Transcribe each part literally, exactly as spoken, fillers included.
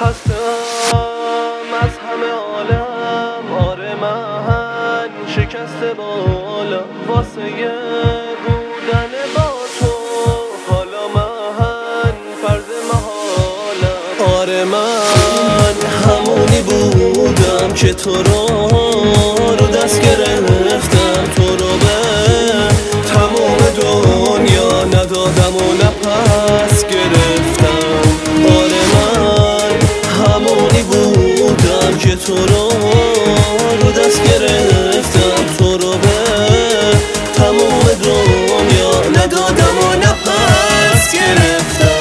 خستم از همه عالم، آره من شکسته بالا واسه بودن با تو. حالا من فرض محالم، آره من همونی بودم که تو رو رو دست گرفتم، تو رو به تمام دنیا ندادم و نپس گرفتم. آره من همونی بودم که تو رو رو دست گرفتم، تو رو به تمام دنیا ندادم و نپس گرفتم.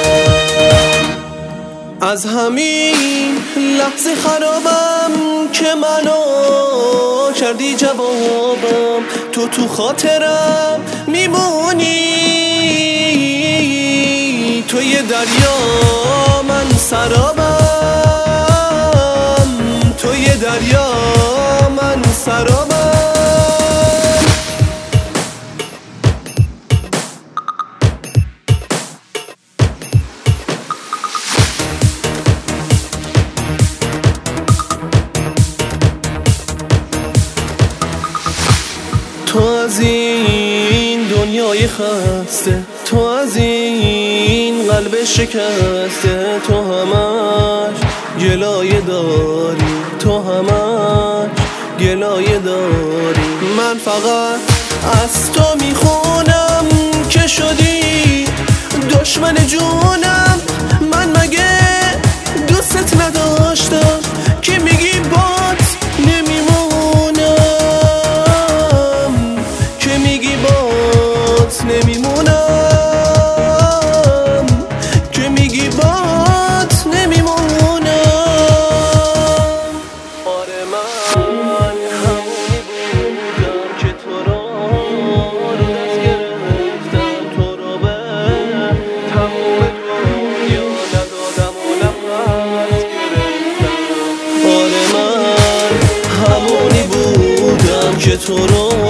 از همین لحظه خرابم که منو کردی جوابم، تو تو خاطرم میمونی، تو یه دریا من سرابم، تو یه دریا من سرابم. تو از این دنیای خسته، تو از این قلب شکسته، تو همش گلایه داری، تو همش گلایه داری. من فقط از تو میخونم که شدی دشمن جونم. من مگه دوستت نداشتم که میگی بات نمیمونم، که میگی بات نمیمونم، که میگی بات نمیمونم. آره من همونی بودم که تو رو رو دست گرفتم، تو رو به تمام دنیا ندادم و نفس گرفتم. آره من همونی بودم که تو رو